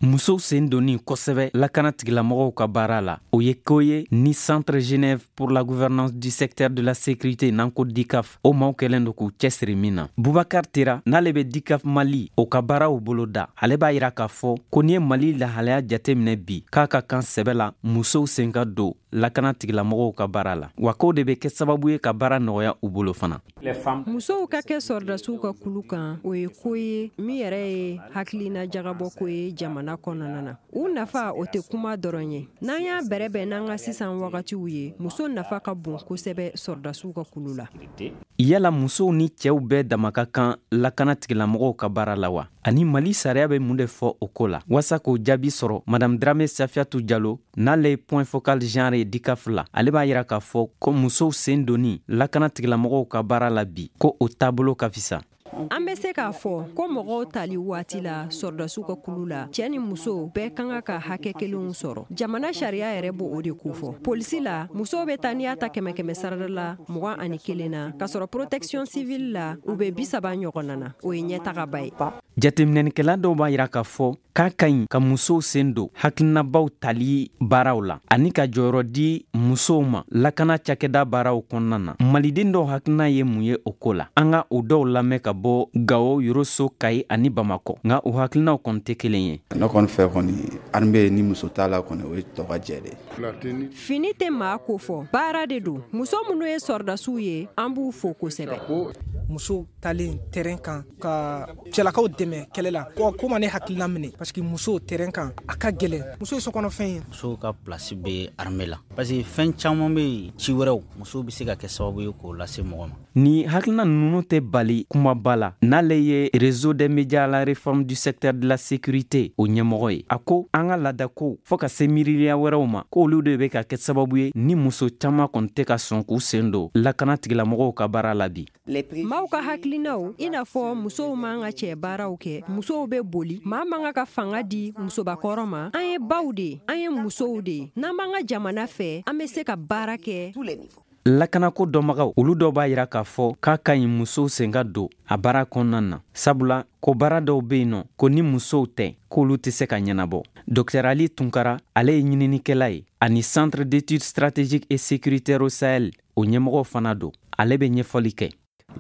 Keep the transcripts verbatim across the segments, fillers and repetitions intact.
musow sen donni kosɛbɛ lakana tigilamɔgɔw ka baara la o ye ko ye ni Centre Genève pour la gouvernance du secteur de la sécurité n'an ko D I C A F o maaw kɛlen do k'u cɛsiri min na. Bubakar Tera n'ale bɛ D I C A F Mali o ka baaraw bolo da ale b'a yira k'a fɔ ko n'i ye Mali lahalaya jateminɛ bi k'a ka kan sɛbɛ la musow sen ka don lakana tigilamɔgɔw ka baara la wa k'o de bɛ kɛ sababu ye ka baara nɔgɔya u bolo fana. Musow ka kɛ sɔrdasiw ka kulu kan o ye ko ye min yɛrɛ ye hakilina jagabɔ ko ye jamana kɔnɔna na. U nafa o tɛ kuma dɔrɔn ye. N'an y'a bɛrɛbɛn n'an ka sisan wagatiw ye muso nafa ka bon kosɛbɛ sɔrdasiw ka kulu la. Yala musow ni cɛw bɛɛ dama ka kan lakana tigilamɔgɔw ka baara la wa? Ani Mali sariya bɛ mun de fɔ o ko la? Wasa k'o jaabi sɔrɔ Madame Dramé Safiatou Diallo n'ale ye point focal genre ye D I C A F la ale b'a yira k'a fɔ ko musow sen donni lakana tigilamɔgɔw ka baara la bi ko o taabolo ka fisa. An bɛ se k'a fɔ ko mɔgɔw tali waati la sɔrdasiw ka kulu la cɛ ni muso bɛɛ kan ka hakɛ kelenw sɔrɔ. Jamana sariya yɛrɛ b'o o de ko fɔ. Polisi la musow bɛ taa n'i y'a ta kɛmɛ kɛmɛ sarada la mugan ani kelen na ka sɔrɔ protection civile la u bɛ bi saba ɲɔgɔnna na o ye ɲɛtagaba ye. Jateminɛnikɛla dɔw b'a yira k'a fɔ k'a ka ɲi ka musow sen don hakilinabaw tali baaraw la ani ka jɔyɔrɔ di musow ma lakana cakɛda baaraw kɔnɔna na. Maliden dɔw hakilina ye mun ye o ko la? An ka o dɔw lamɛn ka bɔ Gao, Yoroso, Kayi ani Bamakɔ nka o hakilinaw kɔni tɛ kelen ye. Ne kɔni fɛ kɔni armée ni muso t'a la kɔni o ye tɔgɔ jɛ de. Fini tɛ maa ko fɔ baara de don. Muso minnu ye sɔrdasiw ye an b'u fo kosɛbɛ. Muso talen terrain kan ka cɛlakaw dɛmɛ kɛlɛ la ko ko ma ne hakilina minɛ parce que muso terrain kan a ka gɛlɛn. Muso ye sokɔnɔfɛn ye. Muso ka place bɛ armée la parce que fɛn caman bɛ ci wɛrɛw muso bɛ se ka kɛ sababu ye k'o lase mɔgɔ ma. Ni hakilina ninnu tɛ bali kumaba la n'ale ye réseau des médias à la réforme du secteur de la sécurité o ɲɛmɔgɔ ye a ko an ka laadakow fɔɔ ka se miiriya wɛrɛw ma k'olu de bɛ ka kɛ sababu ye ni muso caman kɔni tɛ ka sɔn k'u sen don lakana tigilamɔgɔw ka baara la bi. Maaw ka hakilinaw i n'a fɔ musow man ka cɛ baaraw kɛ musow bɛ boli maa man ka ka fanga di musobakɔrɔ ma an ye baw de an ye musow de n'an b'an ka jamana fɛ an bɛ se ka baara kɛ. Lakanako dɔnbagaw olu dɔw b'a yira k'a fɔ k'a ka ɲi musow sen ka don a baara kɔnɔna na sabula ko baara dɔw bɛ yen nɔ ko ni musow tɛ k'olu tɛ se ka ɲɛnabɔ. Docteur Ali Tunkara ale ye ɲininikɛla ye ani Centre d'études stratégiques et sécuritaires au Sahel o ɲɛmɔgɔ fana don ale bɛ ɲɛfɔli kɛ.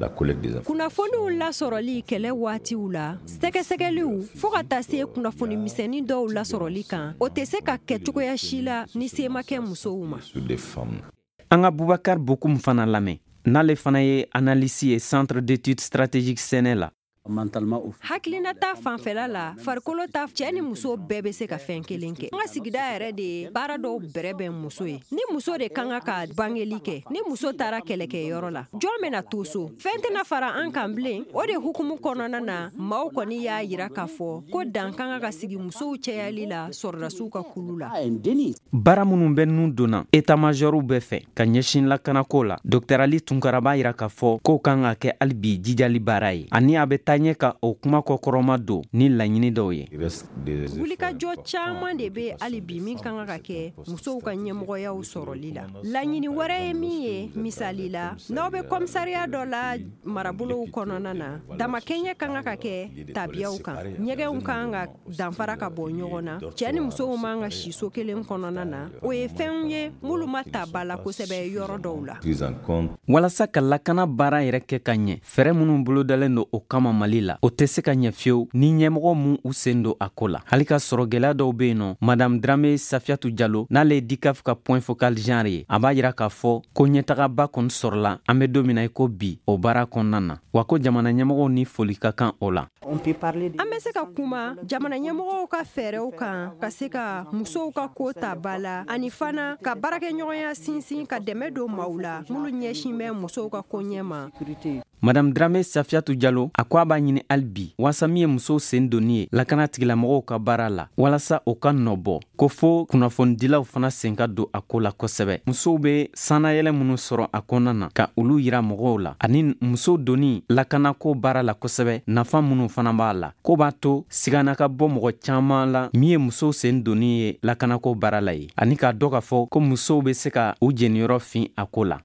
Kunnafoniw lasɔrɔli kɛlɛ waatiw la sɛgɛsɛgɛliw fɔɔ ka taa se kunnafoni misɛnnin dɔw lasɔrɔli kan o tɛ se ka kɛ cogoya si la ni se ma kɛ musow ma. An ka Bubakar Bokoum fana lamɛn n'ale fana ye analyse ye Centre d'études stratégiques sɛnɛ la. Hakilina ta fanfɛla la farikolo ta cɛ ni muso bɛɛ bɛ se ka fɛn kelen kɛ. An ka sigida yɛrɛ de ye baara dɔw bɛrɛbɛn muso ye. Ni muso de kan ka bangeli kɛ ni muso taara kɛlɛkɛyɔrɔ la jɔn bɛna to so fɛn tɛna fara an kan bilen o de hukumu kɔnɔna na maaw kɔni y'a yira k'a fɔ ko dan kan ka sigi musow cɛyali la sɔrdasiw ka kulu la. Baara minnu bɛ nun donna état-majorw bɛɛ fɛ ka ɲɛsin lakanako la Docteur Ali Tunkara b'a yira k'a fɔ k'o kan ka kɛ hali bi jijali baara ye ani a bɛ taa ɲɛ ka o kuma kɔkɔrɔma don ni laɲini dɔw ye. Wulikajɔ caman de bɛ hali bi min kan ka kɛ musow ka ɲɛmɔgɔyaw sɔrɔli la. Laɲini wɛrɛ ye min ye misali la n'aw bɛ komisariya dɔ la marabolow kɔnɔna na damakɛɲɛ kan ka kɛ tabiyaw kan ɲɛgɛnw kan ka danfara ka bɔ ɲɔgɔn na cɛ ni musow man ka si so kelen kɔnɔna na o ye fɛnw ye minnu ma ta ba la kosɛbɛ yɔrɔ dɔw la. Walasa ka lakana baara yɛrɛ kɛ ka ɲɛ fɛɛrɛ minnu bolodalen don o kama Mali la o tɛ se ka ɲɛ fiyewu ni ɲɛmɔgɔ mun u sen don a ko la hali ka sɔrɔ gɛlɛya dɔw bɛ yen nɔ Madame Dramé Safiatou Diallo n'ale ye D I C A F ka point focal genre ye a b'a yira k'a fɔ ko ɲɛtagaba kɔni sɔrɔla an bɛ don min na i ko bi o baara kɔnɔna na wa ko jamana ɲɛmɔgɔw ni foli ka kan o la. An bɛ se ka kuma jamana ɲɛmɔgɔw ka fɛɛrɛw kan ka se ka musow ka ko ta ba la ani fana ka baarakɛɲɔgɔnya sinsin ka dɛmɛ don maaw la minnu ɲɛsin bɛ musow ka ko ɲɛ ma. Madame Dramé Safiatou Diallo a ko a b'a ɲini hali bi waasa min ye musow sen donni ye lakana tigilamɔgɔw ka baara la walasa o ka nɔbɔ ko fo kunnafonidilaw fana sen ka don a ko la kosɛbɛ. Musow bɛ sannayɛlɛ minnu sɔrɔ a kɔnɔna na ka olu yira mɔgɔw la ani musow donni lakanako baara la kosɛbɛ nafa minnu fana b'a la ko b'a to sigana ka bɔ mɔgɔ caman la min ye musow sen donni ye lakanako baara la ye ani k'a dɔn k'a fɔ ko musow bɛ se ka u jeniyɔrɔ fin a ko la.